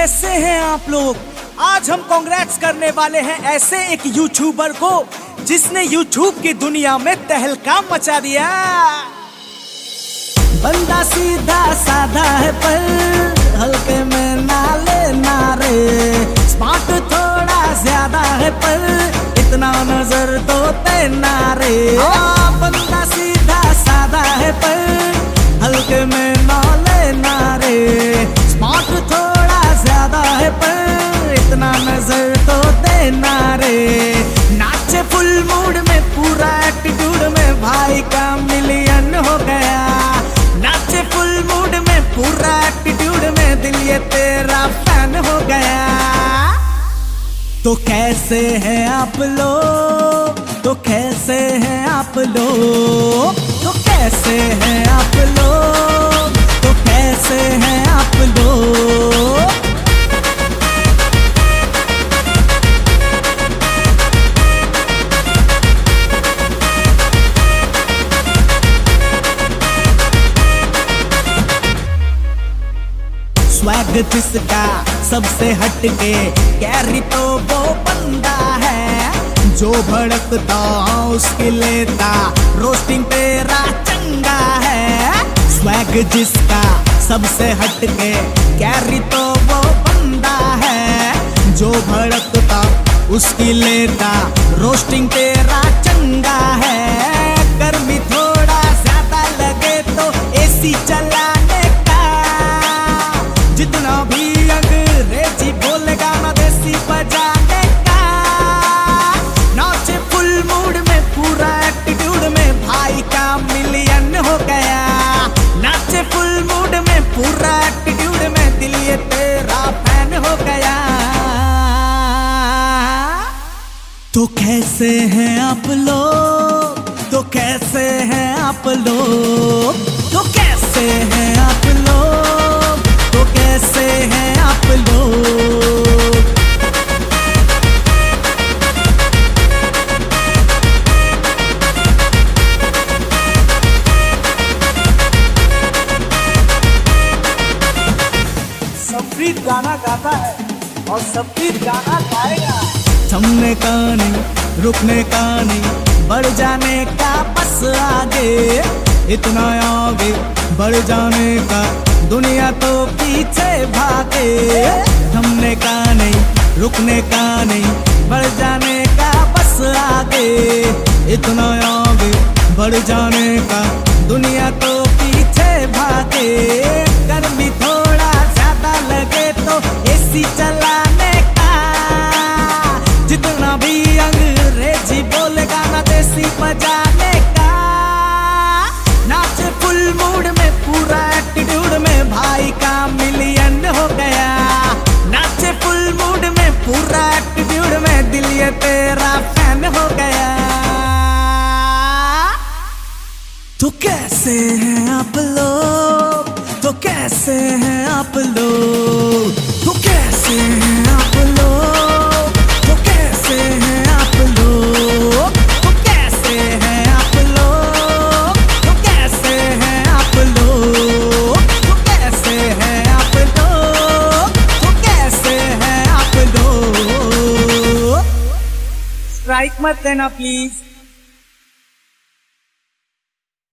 कैसे हैं आप लोग। आज हम कांग्रेट्स करने वाले हैं ऐसे एक यूट्यूबर को जिसने यूट्यूब की दुनिया में तहलका मचा दिया। बंदा सीधा साधा है पर हल्के में नाले नारे, स्मार्ट थोड़ा ज्यादा है पर इतना नजर तो तेना रे। बंदा सीधा साधा है पर हल्के में नाले नारे, स्मार्ट थोड़ा ज्यादा है पर इतना नजर तो देना रे। नाचे फुल मूड में पूरा एटीट्यूड में भाई का मिलियन हो गया। नाचे फुल मूड में पूरा एटीट्यूड में दिल ये तेरा फैन हो गया। तो कैसे हैं आप लोग, तो कैसे हैं आप लोग, तो कैसे हैं आप लोग, तो कैसे हैं आप लोग। स्वैग जिसका सबसे हटके कैरी तो वो बंदा है जो भड़कता उसकी लेता रोस्टिंग तेरा चंगा है। स्वैग जिसका सबसे हटके कैरी तो वो बंदा है जो भड़कता उसकी लेता रोस्टिंग तेरा चंगा है। गर्मी थोड़ा ज्यादा लगे तो एसी चलाने का, जितना भी अंग्रेजी बोलेगा ना देसी बजाने का। नाचे फुल मूड में पूरा एटीट्यूड में भाई का मिलियन हो गया। नाचे फुल मूड में पूरा एटीट्यूड में दिल ये तेरा फैन हो गया। तो कैसे हैं आप लोग, तो कैसे हैं आप लोग, तो कैसे हैं आप लोग, तो कैसे हैं आप लोग। सबरीत गाना गाता है और सबरीत गाना गाएगा। थमने का नहीं, रुकने का नहीं, बढ़ जाने का बस आगे, इतना आगे बढ़ जाने का दुनिया तो पीछे भागे। थमने का नहीं, रुकने का नहीं, बढ़ जाने का बस आगे, इतना आगे बढ़ जाने का दुनिया तो पीछे भागे। गर्मी थोड़ा ज्यादा लगे तो एसी चलाने का, जितना भी अंग्रेजी बोलेगा ना देसी बजाने का। नाचे फुल मूड में पूरा एटीट्यूड में भाई का मिलियन हो गया। नाचे फुल मूड में पूरा एटीट्यूड में दिल ये तेरा फैन हो गया। तो कैसे हैं आप लोग, तो कैसे हैं आप लोग, तो कैसे हैं आप लोग, तो कैसे हैं आप लोग, तो कैसे हैं आप लोग, तो कैसे हैं आप लोग, तो कैसे हैं आप लोग, तो कैसे हैं आप लोग। स्ट्राइक मत देना प्लीज।